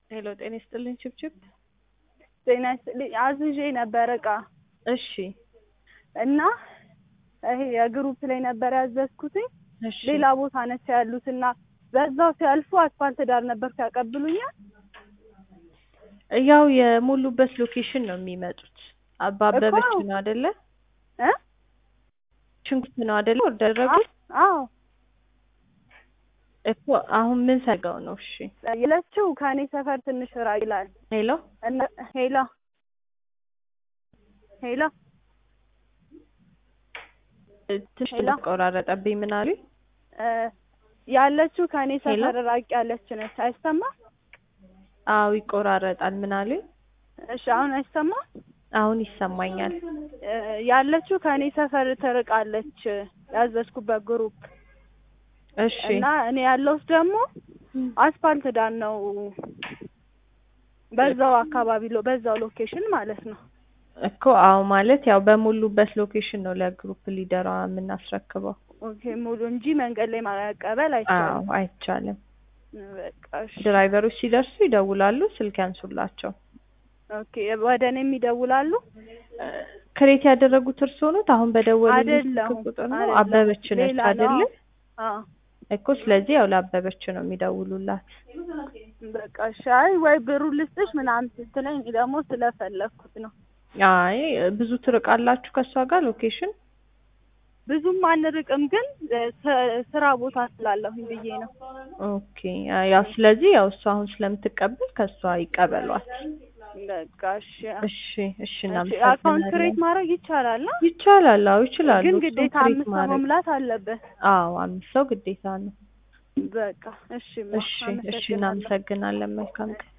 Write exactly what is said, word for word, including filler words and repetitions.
ሄሎ ጤና ይስጥልኝ ችብችብ ጤና ይስጥልኝ አዝዤ ነበር እቃ እሺ እና ይሄ የግሩፕ ላይ ነበር ያዘዝኩት እሺ ሌላ ቦታ ነች ያሉትና በዛው ሲያልፉ አስፋልት ዳር ነበር ያቀብሉኛል ያው የሙሉበት ሎኬሽን ነው የሚመጡት አባበበች ነው አይደለ እ ሽንኩርት ነው አይደለ ወደረጉት አዎ እኮ አሁን ምን ሰጋው ነው እሺ የለችው ከኔ ሰፈር ትንሽ ራቅ ይላል ሄሎ ሄሎ ሄሎ ትንሽ ተቆራረጠብኝ ምን አሉ ያለችው ከኔ ሰፈር ራቅ ያለች ነች አይሰማም አው ይቆራረጣል ምን አሉ እሺ አሁን አይሰማ አሁን ይሰማኛል ያለችው ከኔ ሰፈር ተርቃለች ያዘዝኩበት ግሩፕ እሺ እና እኔ ያለውስ ደግሞ አስፋልት ዳር ነው በዛው አካባቢ ነው በዛው ሎኬሽን ማለት ነው እኮ አው ማለት ያው በሙሉበት ሎኬሽን ነው ለግሩፕ ሊደሯ የምናስረክበው ኦኬ ሙሉ እንጂ መንገድ ላይ ማቀበል አይቻልም አው አይቻልም በቃ እሺ ድራይቨሮች ሲደርሱ ይደውላሉ ስልክ ያንሱላቸው ኦኬ ወደኔ የሚደውላሉ ክሬት ያደረጉት እርሶ ነው አሁን በደወሉልኝ ቁጥር ነው አበበች ነች አይደል አዎ እኮ ስለዚህ ያው ለአበበች ነው የሚደውሉላት በቃ ሻይ ወይ ብሩ ልስጥሽ ምናምን ስትለኝ ደግሞ ስለፈለኩት ነው አይ ብዙ ትርቃላችሁ ከሷ ጋር ሎኬሽን ብዙም አንርቅም ግን ስራ ቦታ ስላለሁኝ ብዬ ነው ኦኬ ያው ስለዚህ ያው እሷ አሁን ስለምትቀበል ከሷ ይቀበሏት በቃ እሺ እሺ እሺ እናመሰግናለን አካውንት ክሬት ማድረግ ይቻላል ይቻላል አዎ ይችላል ግን ግዴታ አምስት ሰው መሙላት አለበት አዎ አምስት ሰው ግዴታ ነው በቃ እሺ እሺ እሺ እናመሰግናለን መልካም